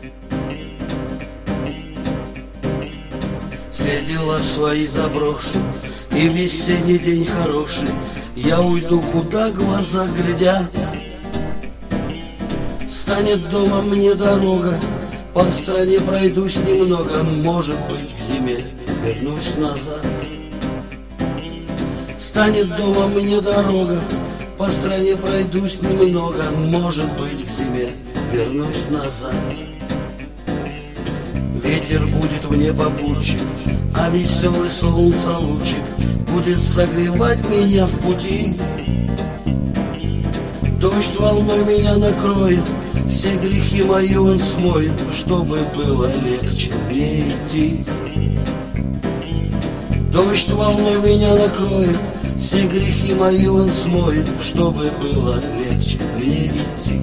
Все дела свои заброшу, и весенний день хороший, я уйду, куда глаза глядят. Станет дома мне дорога, по стране пройдусь немного, может быть, к зиме вернусь назад. Станет дома мне дорога, по стране пройдусь немного, может быть, к зиме вернусь назад. Ветер будет мне попутчик, а веселый солнце лучик будет согревать меня в пути. Дождь волной меня накроет, все грехи мои он смоет, чтобы было легче мне идти. Дождь волной меня накроет, все грехи мои он смоет, чтобы было легче мне идти.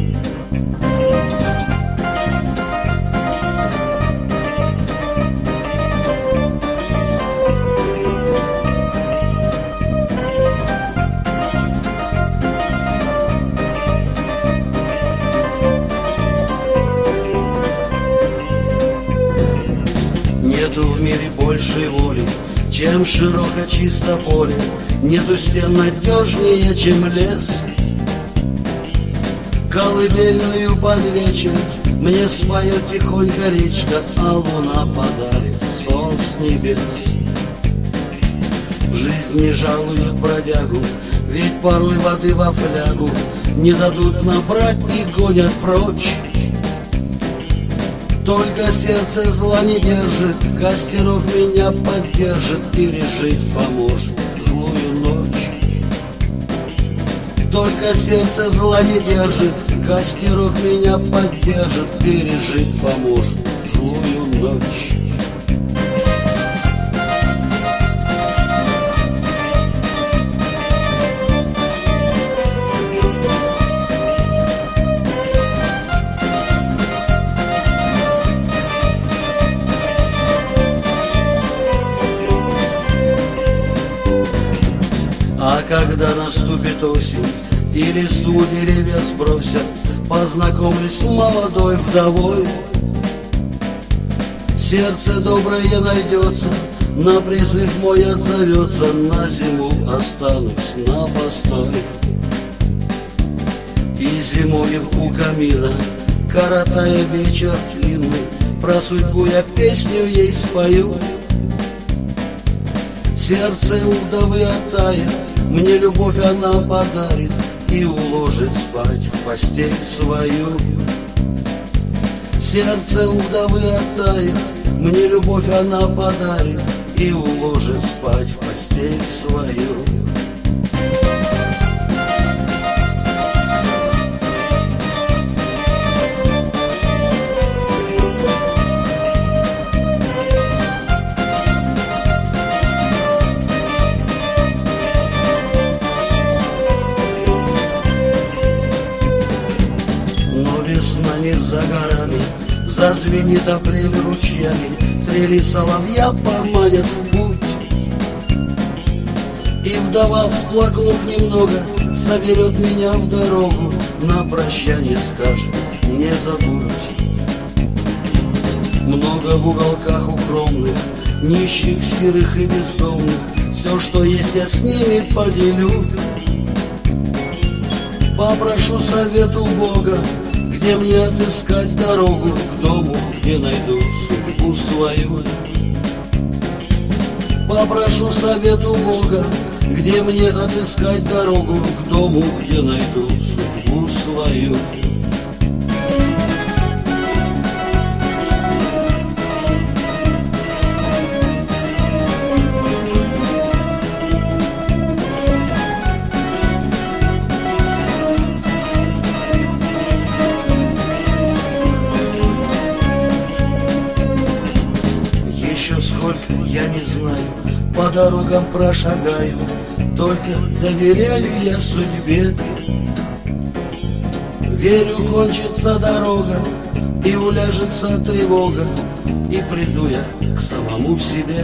Нету в мире большей воли, чем широко чисто поле, нету стен надежнее, чем лес. Колыбельную под вечер мне споет тихонько речка, а луна подарит сон с небес. Жизнь не жалует бродягу, ведь порой воды во флягу не дадут набрать и гонят прочь. Только сердце зла не держит, костерок меня поддержит, пережить поможет злую ночь. Только сердце зла не держит, костерок меня поддержит, пережить поможет злую ночь. А когда наступит осень и листву деревья сбросят, познакомлюсь с молодой вдовой. Сердце доброе найдется, на призыв мой отзовется, на зиму останусь на постой. И зимою у камина, коротая вечер длинный, про судьбу я песню ей спою. Сердце у вдовы оттает, мне любовь она подарит и уложит спать в постель свою. Сердце у вдовы оттает, мне любовь она подарит и уложит спать в постель свою. Весна не за горами, зазвенит апрель ручьями, трели соловья поманят в путь. И вдова, всплакнув немного, соберет меня в дорогу, на прощание скажет: не забудь. Много в уголках укромных, нищих, серых и бездомных, все, что есть, я с ними поделю. Попрошу совету Бога, где мне отыскать дорогу к дому, где найду судьбу свою. Попрошу совету Бога, где мне отыскать дорогу к дому, где найду судьбу свою. Сколько, я не знаю, по дорогам прошагаю, только доверяю я судьбе. Верю, кончится дорога, и уляжется тревога, и приду я к самому себе.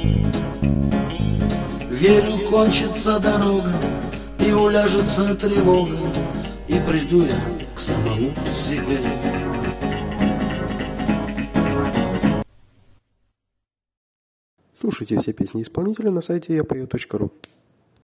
Верю, кончится дорога, и уляжется тревога, и приду я к самому себе. Слушайте все песни исполнителя на сайте yapою.ru.